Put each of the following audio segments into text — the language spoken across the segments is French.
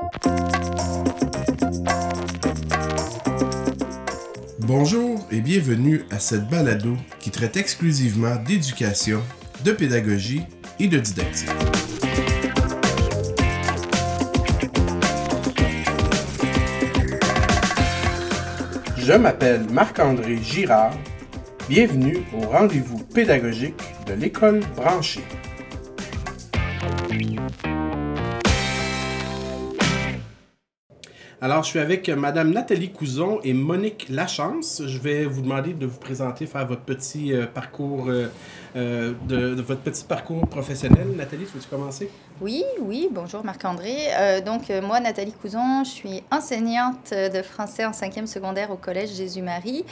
Bonjour et bienvenue à cette balado qui traite exclusivement d'éducation, de pédagogie et de didactique. Je m'appelle Marc-André Girard. Bienvenue au rendez-vous pédagogique de l'école branchée. Alors, je suis avec Madame Nathalie Couzon et Monique Lachance. Je vais vous demander de vous présenter, faire votre petit parcours de votre petit parcours professionnel. Nathalie, tu veux-tu commencer? Oui, bonjour Marc-André. Moi, Nathalie Couzon, je suis enseignante de français en 5e secondaire au Collège Jésus-Marie.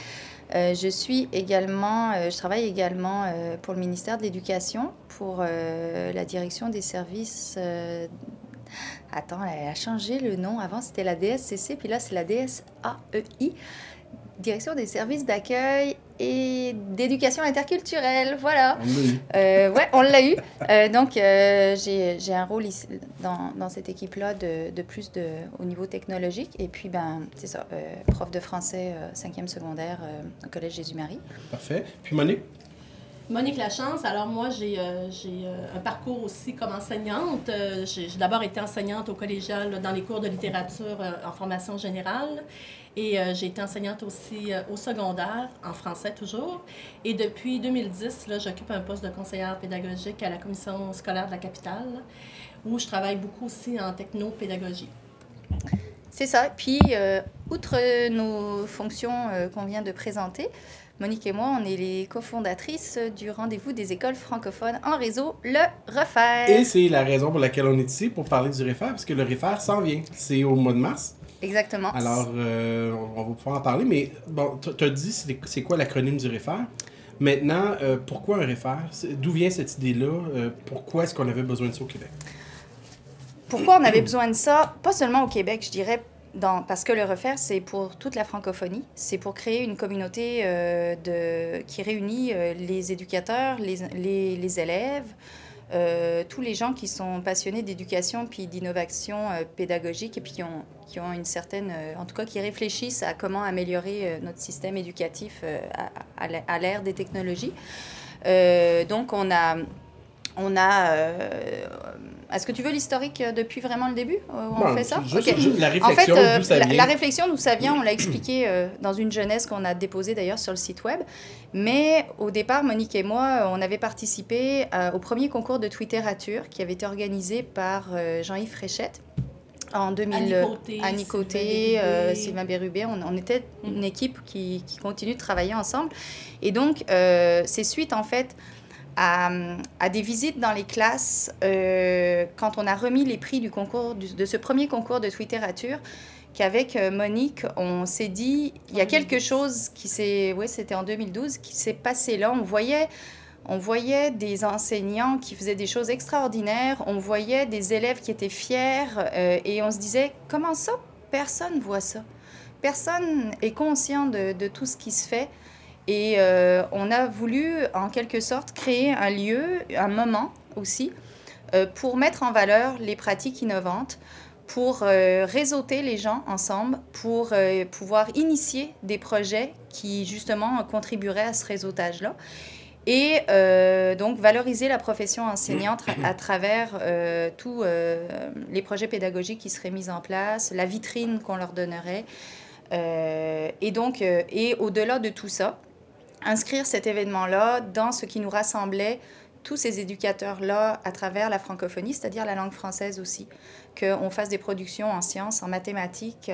Je travaille également pour le ministère de l'Éducation, pour la direction des services... Attends, elle a changé le nom. Avant, c'était la DSCC, puis là, c'est la DSAEI, Direction des services d'accueil et d'éducation interculturelle. Voilà. On l'a eu. Ouais, on l'a eu. J'ai un rôle ici, dans cette équipe-là au niveau technologique. Et puis, c'est ça, prof de français 5e secondaire au Collège Jésus-Marie. Parfait. Puis Monique? Monique Lachance, alors moi j'ai un parcours aussi comme enseignante. J'ai d'abord été enseignante au collégial dans les cours de littérature en formation générale et j'ai été enseignante aussi au secondaire, en français toujours. Et depuis 2010, là, j'occupe un poste de conseillère pédagogique à la commission scolaire de la capitale où je travaille beaucoup aussi en technopédagogie. C'est ça. Puis, outre nos fonctions qu'on vient de présenter, Monique et moi, on est les cofondatrices du rendez-vous des écoles francophones en réseau, le REFER. Et c'est la raison pour laquelle on est ici, pour parler du REFER, parce que le REFER s'en vient. C'est au mois de mars. Exactement. Alors, on va pouvoir en parler, mais bon, tu as dit c'est quoi l'acronyme du REFER. Maintenant, pourquoi un REFER? D'où vient cette idée-là? Pourquoi est-ce qu'on avait besoin de ça au Québec? Pourquoi on avait besoin de ça? Pas seulement au Québec, je dirais, parce que le REFER, c'est pour toute la francophonie. C'est pour créer une communauté qui réunit les éducateurs, les élèves, tous les gens qui sont passionnés d'éducation puis d'innovation pédagogique et puis qui ont une certaine... en tout cas, qui réfléchissent à comment améliorer notre système éducatif à l'ère des technologies. Donc, on a est-ce que tu veux l'historique depuis vraiment le début où on fait ça? Juste la réflexion, d'où ça vient. La réflexion, d'où ça vient, on l'a expliqué dans une jeunesse qu'on a déposée d'ailleurs sur le site web. Mais au départ, Monique et moi, on avait participé au premier concours de Twitterature qui avait été organisé par Jean-Yves Fréchette. En 2000, Annie Côté, Sylvain Bérubé, on était une équipe qui continue de travailler ensemble. Et donc, c'est suite en fait à des visites dans les classes, quand on a remis les prix du concours, de ce premier concours de Twitterature, qu'avec Monique, on s'est dit, il y a quelque chose c'était en 2012, qui s'est passé là. On voyait des enseignants qui faisaient des choses extraordinaires, on voyait des élèves qui étaient fiers, et on se disait, comment ça, personne voit ça? Personne est conscient de tout ce qui se fait. Et on a voulu, en quelque sorte, créer un lieu, un moment aussi, pour mettre en valeur les pratiques innovantes, pour réseauter les gens ensemble, pour pouvoir initier des projets qui, justement, contribueraient à ce réseautage-là. Et donc, valoriser la profession enseignante à travers tous les projets pédagogiques qui seraient mis en place, la vitrine qu'on leur donnerait. Et au-delà de tout ça, inscrire cet événement-là dans ce qui nous rassemblait, tous ces éducateurs-là, à travers la francophonie, c'est-à-dire la langue française aussi, qu'on fasse des productions en sciences, en mathématiques,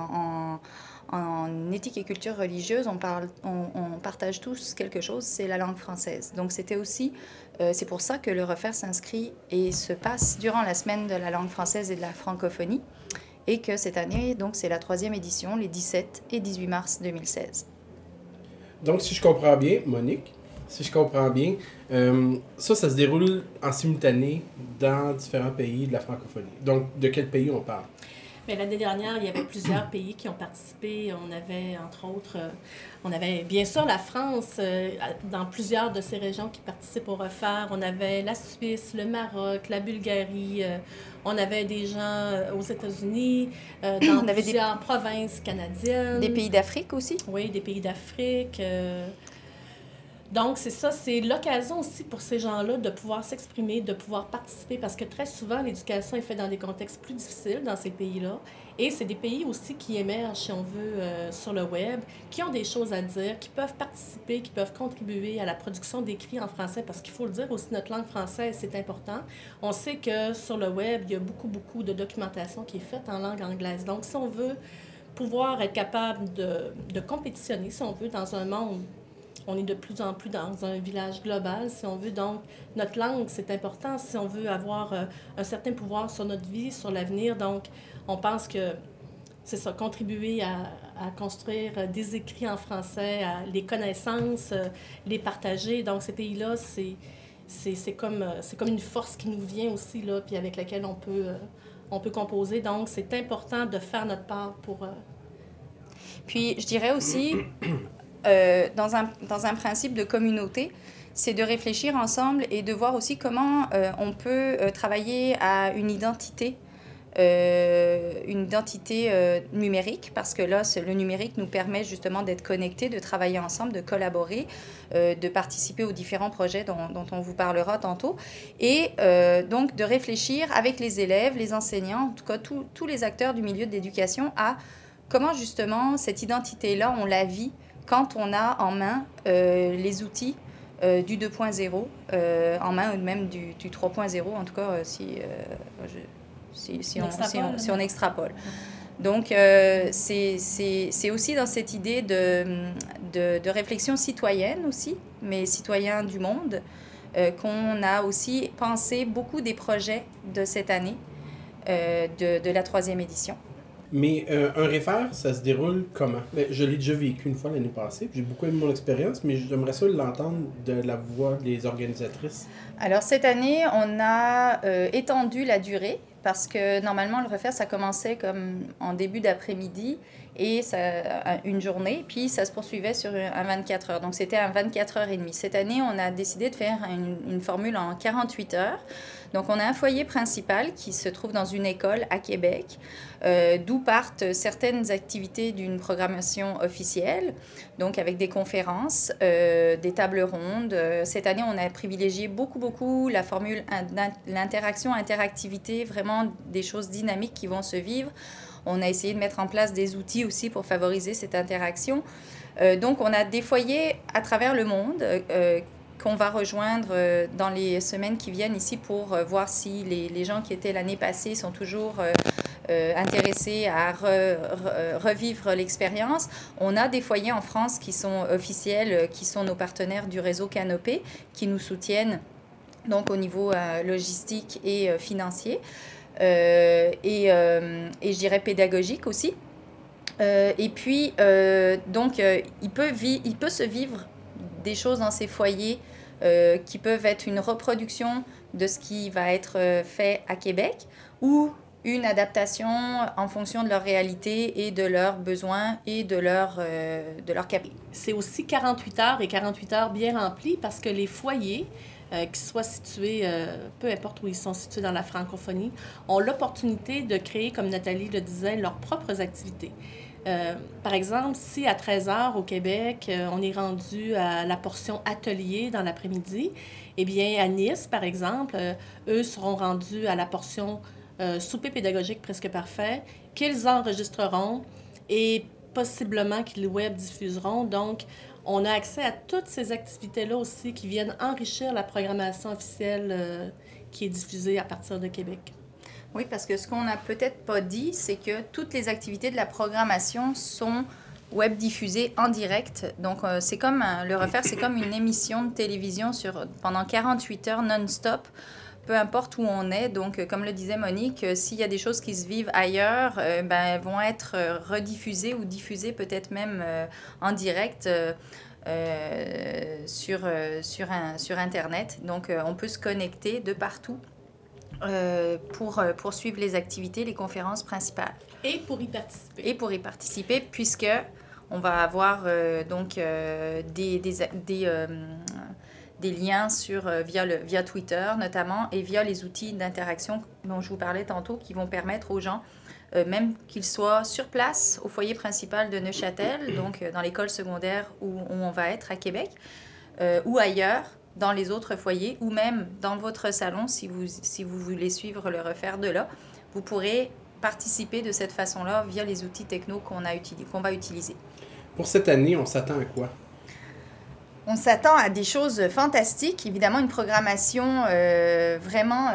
en éthique et culture religieuse, on partage tous quelque chose, c'est la langue française. Donc c'était aussi, c'est pour ça que le REFER s'inscrit et se passe durant la semaine de la langue française et de la francophonie, et que cette année, donc c'est la 3e édition, les 17 et 18 mars 2016. Donc, si je comprends bien, Monique, ça se déroule en simultané dans différents pays de la francophonie. Donc, de quel pays on parle? Mais l'année dernière, il y avait plusieurs pays qui ont participé. On avait, entre autres, on avait bien sûr la France dans plusieurs de ces régions qui participent au Refaire. On avait la Suisse, le Maroc, la Bulgarie. On avait des gens aux États-Unis, dans On avait plusieurs provinces canadiennes. des pays d'Afrique aussi. Oui, des pays d'Afrique. Donc, c'est ça, c'est l'occasion aussi pour ces gens-là de pouvoir s'exprimer, de pouvoir participer, parce que très souvent, l'éducation est faite dans des contextes plus difficiles dans ces pays-là. Et c'est des pays aussi qui émergent, si on veut, sur le web, qui ont des choses à dire, qui peuvent participer, qui peuvent contribuer à la production d'écrits en français, parce qu'il faut le dire aussi, notre langue française, c'est important. On sait que sur le web, il y a beaucoup de documentation qui est faite en langue anglaise. Donc, si on veut pouvoir être capable de compétitionner, si on veut, dans un monde. On est de plus en plus dans un village global, si on veut. Donc, notre langue, c'est important si on veut avoir un certain pouvoir sur notre vie, sur l'avenir. Donc, on pense que c'est ça, contribuer à construire des écrits en français, à les connaissances, les partager. Donc, ces pays-là, c'est comme une force qui nous vient aussi, là, puis avec laquelle on peut composer. Donc, c'est important de faire notre part pour... Puis, je dirais aussi, dans un principe de communauté, c'est de réfléchir ensemble et de voir aussi comment on peut travailler à une identité numérique, parce que là, le numérique nous permet justement d'être connectés, de travailler ensemble, de collaborer, de participer aux différents projets dont on vous parlera tantôt, et donc de réfléchir avec les élèves, les enseignants, en tout cas tous les acteurs du milieu de l'éducation, à comment justement cette identité-là, on la vit quand on a en main les outils du 2.0, en main ou même du 3.0, en tout cas si on extrapole. Donc, c'est aussi dans cette idée de réflexion citoyenne aussi, mais citoyen du monde, qu'on a aussi pensé beaucoup des projets de cette année, de la 3e édition. Mais un réfère, ça se déroule comment? Ben, je l'ai déjà vécu une fois l'année passée, puis j'ai beaucoup aimé mon expérience, mais j'aimerais ça l'entendre de la voix des organisatrices. Alors, cette année, on a étendu la durée, parce que normalement, le refaire, ça commençait comme en début d'après-midi, et une journée, puis ça se poursuivait sur un 24 heures. Donc, c'était un 24 heures et demie. Cette année, on a décidé de faire une formule en 48 heures. Donc, on a un foyer principal qui se trouve dans une école à Québec, d'où partent certaines activités d'une programmation officielle, donc avec des conférences, des tables rondes. Cette année, on a privilégié beaucoup la formule l'interaction, interactivité, vraiment des choses dynamiques qui vont se vivre. On a essayé de mettre en place des outils aussi pour favoriser cette interaction. Donc, on a des foyers à travers le monde qu'on va rejoindre dans les semaines qui viennent ici pour voir si les gens qui étaient l'année passée sont toujours intéressés à revivre l'expérience. On a des foyers en France qui sont officiels, qui sont nos partenaires du réseau Canopé, qui nous soutiennent donc au niveau logistique et financier. Et je dirais pédagogique aussi. Et puis, donc, il peut se vivre des choses dans ces foyers qui peuvent être une reproduction de ce qui va être fait à Québec ou une adaptation en fonction de leur réalité et de leurs besoins et de leur capacité. C'est aussi 48 heures et 48 heures bien remplies parce que les foyers, qui soient situés, peu importe où ils sont situés dans la francophonie, ont l'opportunité de créer, comme Nathalie le disait, leurs propres activités. Par exemple, si à 13h au Québec, on est rendu à la portion atelier dans l'après-midi, eh bien, à Nice, par exemple, eux seront rendus à la portion souper pédagogique presque parfait, qu'ils enregistreront et possiblement qu'ils web diffuseront. Donc, on a accès à toutes ces activités-là aussi qui viennent enrichir la programmation officielle qui est diffusée à partir de Québec. Oui, parce que ce qu'on n'a peut-être pas dit, c'est que toutes les activités de la programmation sont web diffusées en direct. Donc, c'est comme le refaire, c'est comme une émission de télévision pendant 48 heures non-stop, peu importe où on est. Donc, comme le disait Monique, s'il y a des choses qui se vivent ailleurs, elles vont être rediffusées ou diffusées peut-être même en direct sur Internet. Donc, on peut se connecter de partout pour poursuivre les activités, les conférences principales. Et pour y participer. Et pour y participer, puisque on va avoir des liens via Twitter notamment et via les outils d'interaction dont je vous parlais tantôt qui vont permettre aux gens, même qu'ils soient sur place au foyer principal de Neuchâtel, donc dans l'école secondaire où on va être à Québec, ou ailleurs, dans les autres foyers, ou même dans votre salon, si vous voulez suivre le refaire de là, vous pourrez participer de cette façon-là via les outils techno qu'on va utiliser. Pour cette année, on s'attend à quoi? On s'attend à des choses fantastiques, évidemment une programmation vraiment...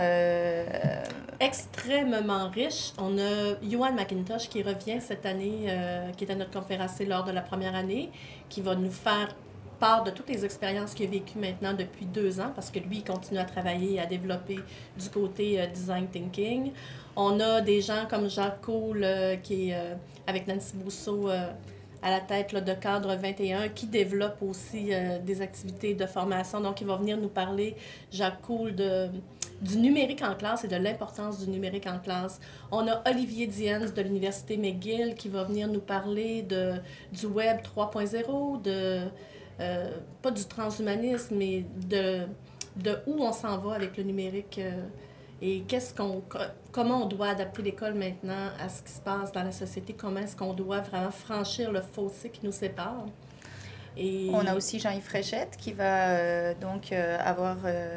extrêmement riche. On a Johan McIntosh qui revient cette année, qui est à notre conférencier lors de la première année, qui va nous faire part de toutes les expériences qu'il a vécues maintenant depuis 2 ans, parce que lui, il continue à travailler et à développer du côté design thinking. On a des gens comme Jacques Coul, qui est avec Nancy Brousseau à la tête là, de Cadre 21, qui développe aussi des activités de formation. Donc, il va venir nous parler, Jacques Coul, du numérique en classe et de l'importance du numérique en classe. On a Olivier Diens de l'Université McGill qui va venir nous parler du Web 3.0, pas du transhumanisme, mais de où on s'en va avec le numérique et comment on doit adapter l'école maintenant à ce qui se passe dans la société, comment est-ce qu'on doit vraiment franchir le fossé qui nous sépare. Et on a aussi Jean-Yves Fréchette qui va donc avoir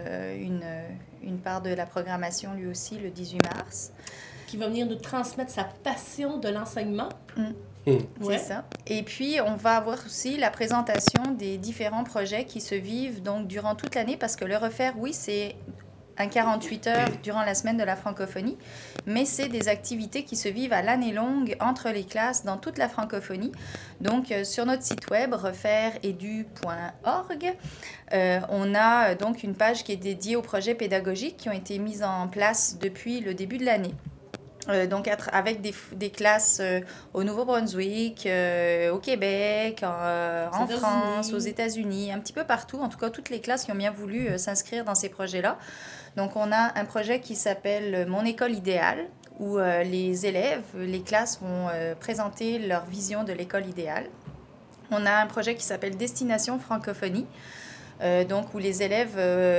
une part de la programmation lui aussi le 18 mars. Qui va venir nous transmettre sa passion de l'enseignement. C'est ça. Et puis, on va avoir aussi la présentation des différents projets qui se vivent donc durant toute l'année, parce que le refaire, oui, c'est un 48 heures durant la semaine de la francophonie, mais c'est des activités qui se vivent à l'année longue entre les classes dans toute la francophonie. Donc, sur notre site web, refaireedu.org, on a donc une page qui est dédiée aux projets pédagogiques qui ont été mis en place depuis le début de l'année. Donc, avec des classes au Nouveau-Brunswick, au Québec, en France, aux États-Unis, un petit peu partout. En tout cas, toutes les classes qui ont bien voulu s'inscrire dans ces projets-là. Donc, on a un projet qui s'appelle « Mon école idéale », où les élèves, les classes vont présenter leur vision de l'école idéale. On a un projet qui s'appelle « Destination francophonie », donc où les élèves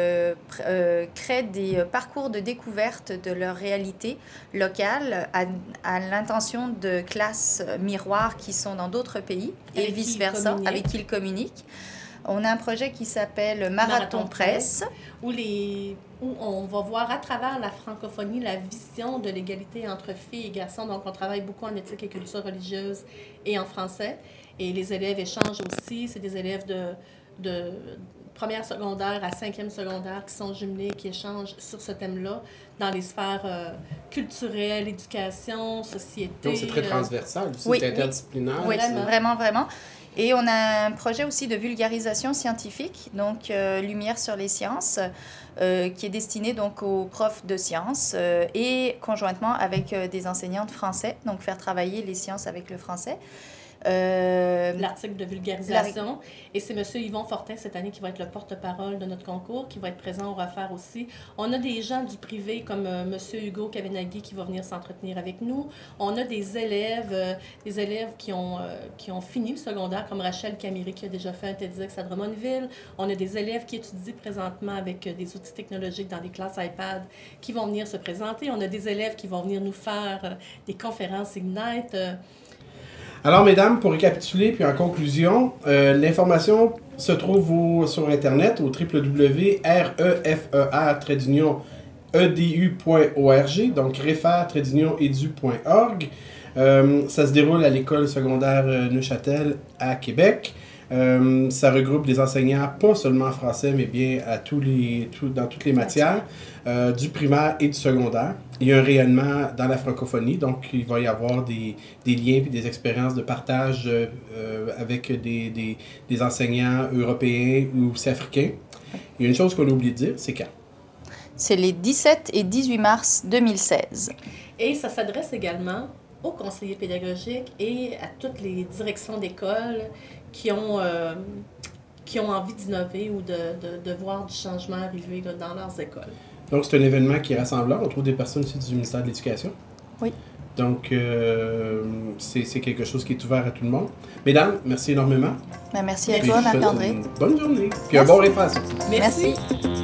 créent des parcours de découverte de leur réalité locale à l'intention de classes miroirs qui sont dans d'autres pays et vice-versa, avec qui ils communiquent. On a un projet qui s'appelle Marathon Presse. Où on va voir à travers la francophonie la vision de l'égalité entre filles et garçons. Donc, on travaille beaucoup en éthique et culture religieuse et en français. Et les élèves échangent aussi. C'est des élèves de première secondaire à 5e secondaire qui sont jumelés, qui échangent sur ce thème-là dans les sphères culturelles, éducation, société. Donc, c'est très transversal, c'est interdisciplinaire. Oui, vraiment, vraiment. Et on a un projet aussi de vulgarisation scientifique, donc Lumière sur les sciences, qui est destiné donc aux profs de sciences et conjointement avec des enseignants de français, donc faire travailler les sciences avec le français. L'article de vulgarisation. Et c'est M. Yvon Fortin, cette année, qui va être le porte-parole de notre concours, qui va être présent au refaire aussi. On a des gens du privé, comme M. Hugo Kavenaghi, qui va venir s'entretenir avec nous. On a des élèves qui ont fini le secondaire, comme Rachel Camiri, qui a déjà fait un TEDx à Drummondville. On a des élèves qui étudient présentement avec des outils technologiques dans des classes iPad, qui vont venir se présenter. On a des élèves qui vont venir nous faire des conférences Ignite. Alors, mesdames, pour récapituler, puis en conclusion, l'information se trouve sur Internet au www.refer-edu.org, donc refer-edu.org. Ça se déroule à l'école secondaire Neuchâtel à Québec. Ça regroupe des enseignants, pas seulement en français, mais bien dans toutes les matières, du primaire et du secondaire. Il y a un rayonnement dans la francophonie, donc il va y avoir des liens et des expériences de partage avec des enseignants européens ou aussi africains. Il y a une chose qu'on a oublié de dire, c'est quand? C'est les 17 et 18 mars 2016. Et ça s'adresse également aux conseillers pédagogiques et à toutes les directions d'école qui ont envie d'innover ou de voir du changement arriver là, dans leurs écoles. Donc, c'est un événement qui est rassemblant. On trouve des personnes aussi du ministère de l'Éducation. Oui. Donc, c'est quelque chose qui est ouvert à tout le monde. Mesdames, merci énormément. Ben, merci à Puis toi, je vous souhaite Marc-André. une bonne journée. Puis un bon repas. Merci. Merci.